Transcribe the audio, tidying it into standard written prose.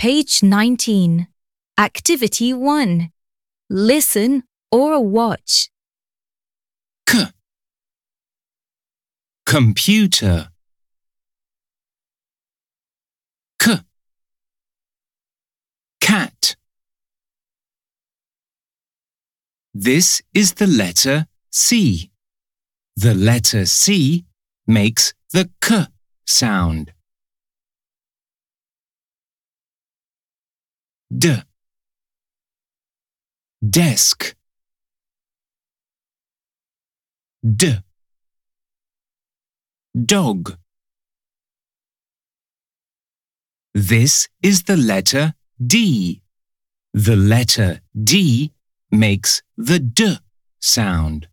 Page 19. Activity 1. Listen or watch. K. Computer. K. Cat. This is the letter C. The letter C makes the K sound. D. Desk. D. Dog. This is the letter D. The letter D makes the D sound.